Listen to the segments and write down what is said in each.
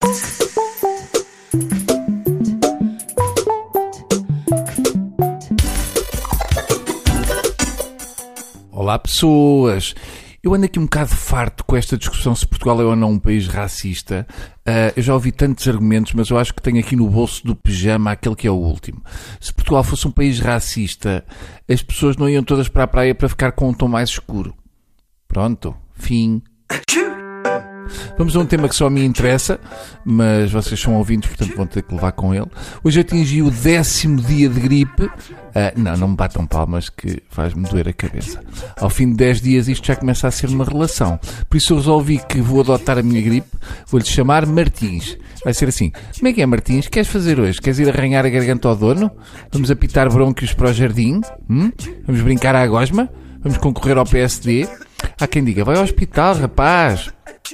Olá pessoas, eu ando aqui um bocado farto com esta discussão se Portugal é ou não um país racista. Eu já ouvi tantos argumentos, mas eu acho que tenho aqui no bolso do pijama aquele que é o último. Se Portugal fosse um país racista, as pessoas não iam todas para a praia para ficar com um tom mais escuro. Pronto, fim. Vamos a um tema que só me interessa, mas vocês são ouvintes, portanto vão ter que levar com ele. Hoje atingi o 10º dia de gripe. Não me batam palmas que faz-me doer a cabeça. Ao fim de 10 dias isto já começa a ser uma relação. Por isso eu resolvi que vou adotar a minha gripe. Vou-lhe chamar Martins. Vai ser assim: como é que é, Martins? Queres fazer hoje? Queres ir arranhar a garganta ao dono? Vamos apitar brônquios para o jardim? Vamos brincar à gosma? Vamos concorrer ao PSD? Há quem diga: vai ao hospital, rapaz.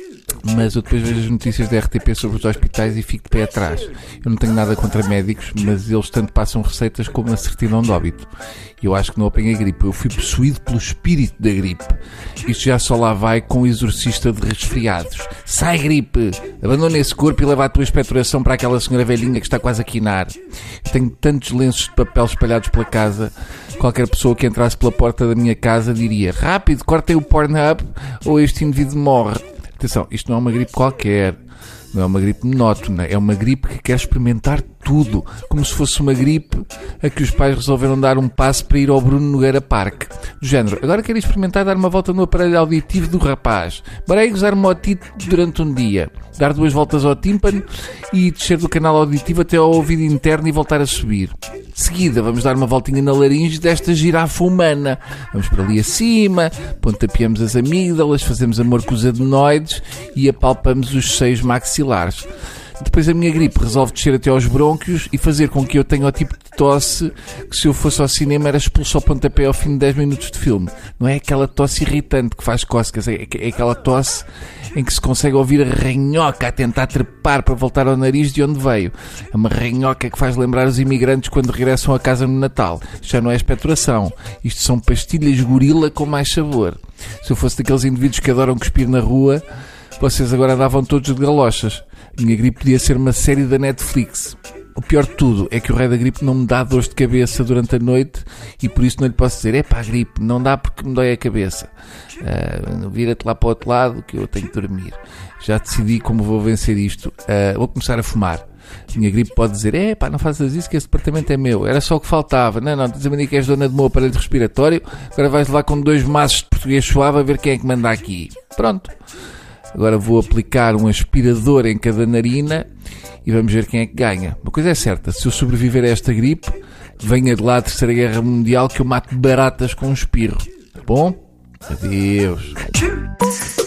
Mas eu depois vejo as notícias da RTP sobre os hospitais e fico de pé atrás. Eu não tenho nada contra médicos, mas eles tanto passam receitas como a certidão de óbito. E eu acho que não apanhei gripe. Eu fui possuído pelo espírito da gripe. Isto já só lá vai com o exorcista de resfriados. Sai, gripe! Abandona esse corpo e leva a tua expectoração para aquela senhora velhinha que está quase a quinar. Eu tenho tantos lenços de papel espalhados pela casa. Qualquer pessoa que entrasse pela porta da minha casa diria: rápido, cortem o Pornhub ou este indivíduo morre. Atenção, isto não é uma gripe qualquer, não é uma gripe monótona, é uma gripe que quer experimentar tudo, como se fosse uma gripe a que os pais resolveram dar um passo para ir ao Bruno Nogueira Parque. Do género: agora quero experimentar dar uma volta no aparelho auditivo do rapaz, bora aí gozar uma otite durante um dia, dar 2 voltas ao tímpano e descer do canal auditivo até ao ouvido interno e voltar a subir. De seguida vamos dar uma voltinha na laringe desta girafa humana. Vamos para ali acima, pontapeamos as amígdalas, fazemos amor com os adenoides e apalpamos os seios maxilares. Depois a minha gripe resolve descer até aos brônquios e fazer com que eu tenha o tipo de tosse que, se eu fosse ao cinema, era expulso ao pontapé ao fim de 10 minutos de filme. Não é aquela tosse irritante que faz cócegas, é aquela tosse em que se consegue ouvir a ranhoca a tentar trepar para voltar ao nariz de onde veio. É uma ranhoca que faz lembrar os imigrantes quando regressam a casa no Natal. Isto já não é expectoração. Isto são pastilhas gorila com mais sabor. Se eu fosse daqueles indivíduos que adoram cuspir na rua, vocês agora davam todos de galochas. A minha gripe podia ser uma série da Netflix. O pior de tudo é que o rei da gripe não me dá dores de cabeça durante a noite e por isso não lhe posso dizer: pá, gripe, não dá porque me dói a cabeça. Vira-te lá para o outro lado que eu tenho que dormir. Já decidi como vou vencer isto. Vou começar a fumar. A minha gripe pode dizer: pá, não faças isso que esse departamento é meu. Era só o que faltava. Não, diz a mania que és dona do meu aparelho respiratório. Agora vais lá com 2 maços de português suave a ver quem é que manda aqui. Pronto. Agora vou aplicar um aspirador em cada narina e vamos ver quem é que ganha. Uma coisa é certa: se eu sobreviver a esta gripe, venha de lá a Terceira Guerra Mundial que eu mato baratas com um espirro. Tá bom? Adeus.